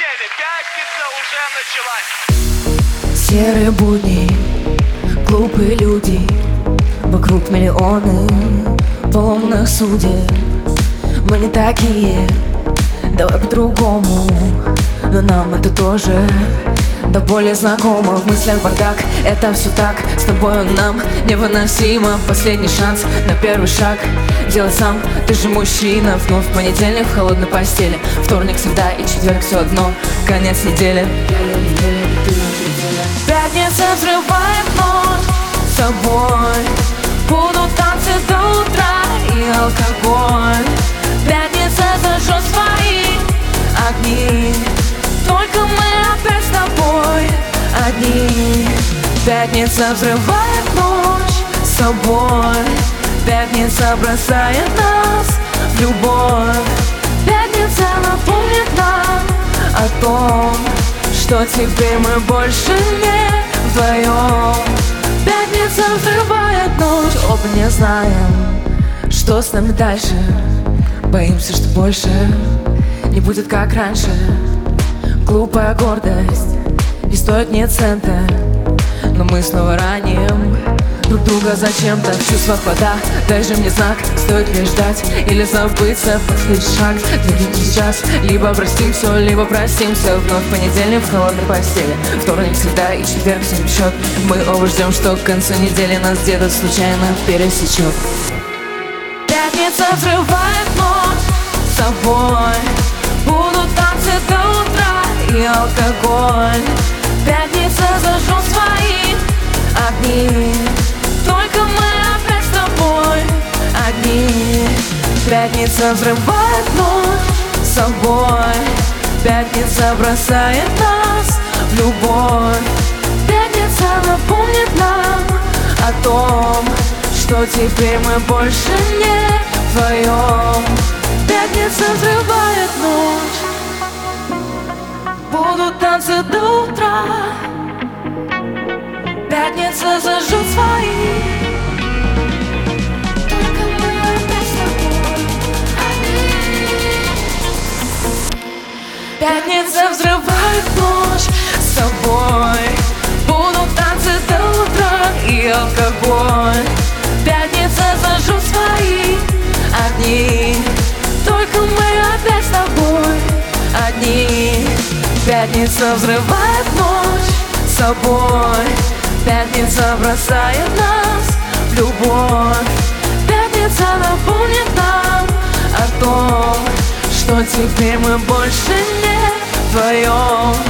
цели. Пятница уже началась. Серые будни, глупые люди, вокруг миллионы поломных судеб. Мы не такие, давай по-другому, но нам это тоже да более знакомо. В мыслях бардак, это все так, с тобою нам невыносимо. Последний шанс на первый шаг делай сам, ты же мужчина. Вновь понедельник в холодной постели, вторник, среда и четверг все одно, конец недели. Пятница взрывает ночь с тобой, будут танцы до утра и алкоголь. Пятница зажжет свои огни, только мы опять с тобой одни. Пятница взрывает ночь с собой, пятница бросает нас в любовь. Пятница напомнит нам о том, что теперь мы больше не вдвоем. Пятница взрывает ночь, оба не знаем, что с нами дальше. Боимся, что больше не будет как раньше. Глупая гордость не стоит ни цента, но мы снова раним друг друга зачем-то. В чувствах вода, дай же мне знак, стоит ли ждать или забыться. Последний шаг, двигайте сейчас, либо простим все, либо простимся. Вновь понедельник в холодной постели, вторник, среда и четверг всем счет. Мы оба ждем, что к концу недели нас где-то случайно пересечет. Пятница взрывает ночь с собой, будут танцы до утра и алкоголь. Пятница зажжет свои огни, только мы опять с тобой одни. Пятница взрывает ночь с собой, пятница бросает нас в любовь. Пятница напомнит нам о том, что теперь мы больше не вдвоем. Пятница взрывает ночь, будут танцы до утра. Пятница зажжет свои, только мы опять с тобой одни. Пятница взрывает ночь с собой, будут танцы до утра и алкоголь. Пятница зажжет свои огни, только мы опять с тобой одни. Пятница взрывает ночь с собой, пятница бросает нас в любовь. Пятница напомнит нам о том, что теперь мы больше не вдвоем.